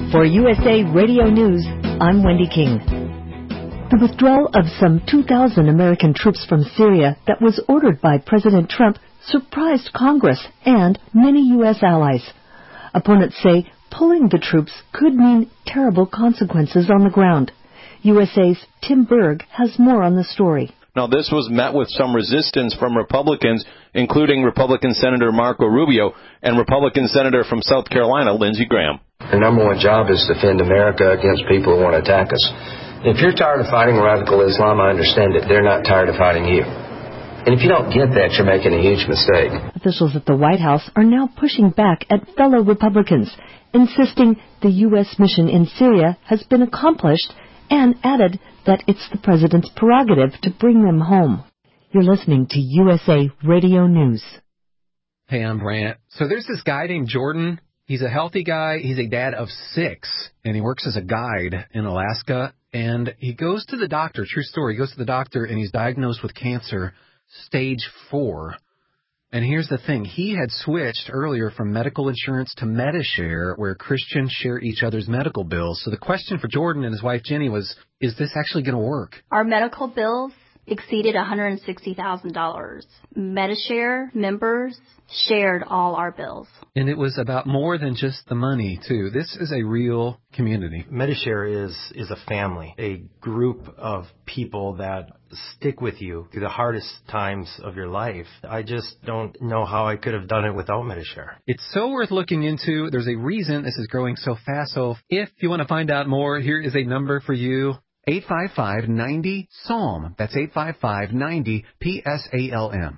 For USA Radio News, I'm Wendy King. The withdrawal of some 2,000 American troops from Syria that was ordered by President Trump surprised Congress and many U.S. allies. Opponents say pulling the troops could mean terrible consequences on the ground. USA's Tim Berg has more on the story. Now, this was met with some resistance from Republicans, including Republican Senator Marco Rubio and Republican Senator from South Carolina, Lindsey Graham. Their number one job is to defend America against people who want to attack us. If you're tired of fighting radical Islam, I understand it. They're not tired of fighting you. And if you don't get that, you're making a huge mistake. Officials at the White House are now pushing back at fellow Republicans, insisting the U.S. mission in Syria has been accomplished, and added that it's the president's prerogative to bring them home. You're listening to USA Radio News. Hey, I'm Brant. So there's this guy named Jordan. He's a healthy guy. He's a dad of 6, and he works as a guide in Alaska. And he goes to the doctor, true story, he goes to the doctor, and he's diagnosed with cancer, stage 4. And here's the thing. He had switched earlier from medical insurance to Medi-Share, where Christians share each other's medical bills. So the question for Jordan and his wife Jenny was, is this actually going to work? Our medical bills exceeded $160,000. Medi-Share members shared all our bills. And it was about more than just the money, too. This is a real community. Medi-Share is a family, a group of people that stick with you through the hardest times of your life. I just don't know how I could have done it without Medi-Share. It's so worth looking into. There's a reason this is growing so fast. So if you want to find out more, here is a number for you. 855-90-PSALM. That's 855-90-PSALM.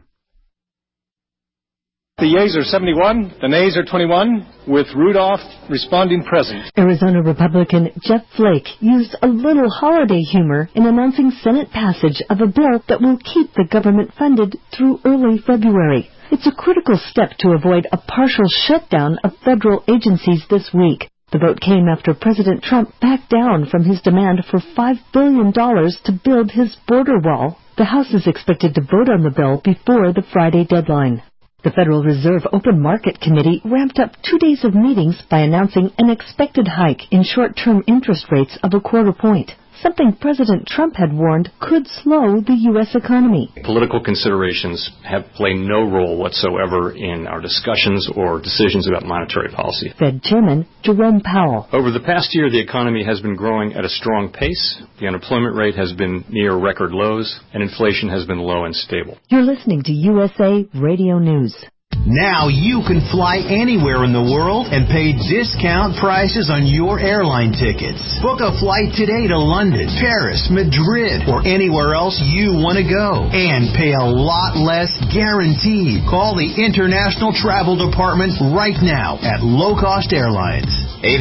The yeas are 71, the nays are 21, with Rudolph responding present. Arizona Republican Jeff Flake used a little holiday humor in announcing Senate passage of a bill that will keep the government funded through early February. It's a critical step to avoid a partial shutdown of federal agencies this week. The vote came after President Trump backed down from his demand for $5 billion to build his border wall. The House is expected to vote on the bill before the Friday deadline. The Federal Reserve Open Market Committee ramped up 2 days of meetings by announcing an expected hike in short-term interest rates of 1/4 point, something President Trump had warned could slow the U.S. economy. Political considerations play no role whatsoever in our discussions or decisions about monetary policy. Fed Chairman Jerome Powell. Over the past year, the economy has been growing at a strong pace. The unemployment rate has been near record lows, and inflation has been low and stable. You're listening to USA Radio News. Now you can fly anywhere in the world and pay discount prices on your airline tickets. Book a flight today to London, Paris, Madrid, or anywhere else you want to go. And pay a lot less guaranteed. Call the International Travel Department right now at Low Cost Airlines.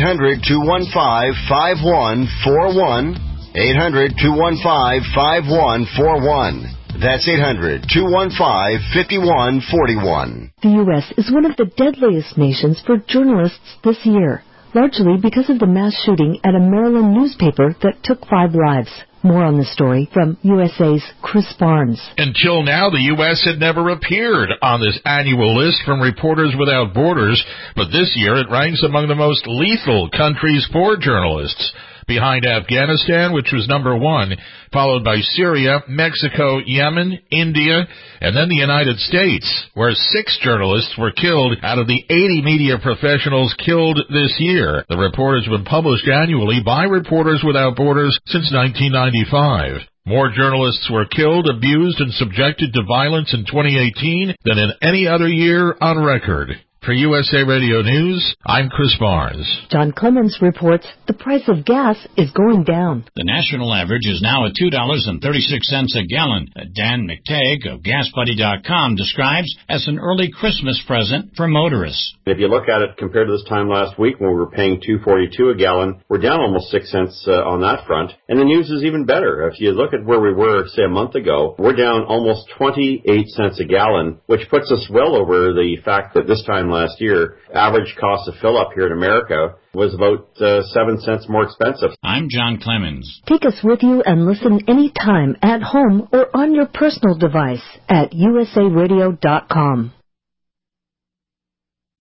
800-215-5141. 800-215-5141. That's 800-215-5141. The U.S. is one of the deadliest nations for journalists this year, largely because of the mass shooting at a Maryland newspaper that took 5 lives. More on the story from USA's Chris Barnes. Until now, the U.S. had never appeared on this annual list from Reporters Without Borders, but this year it ranks among the most lethal countries for journalists, behind Afghanistan, which was number 1, followed by Syria, Mexico, Yemen, India, and then the United States, where 6 journalists were killed out of the 80 media professionals killed this year. The report has been published annually by Reporters Without Borders since 1995. More journalists were killed, abused, and subjected to violence in 2018 than in any other year on record. For USA Radio News, I'm Chris Barnes. John Clemens reports the price of gas is going down. The national average is now at $2.36 a gallon. Dan McTagg of GasBuddy.com describes as an early Christmas present for motorists. If you look at it compared to this time last week when we were paying $2.42 a gallon, we're down almost 6 cents on that front. And the news is even better. If you look at where we were, say, a month ago, we're down almost 28 cents a gallon, which puts us well over the fact that this time last year, average cost of fill-up here in America was about 7 cents more expensive. I'm John Clemens. Take us with you and listen anytime at home or on your personal device at usaradio.com.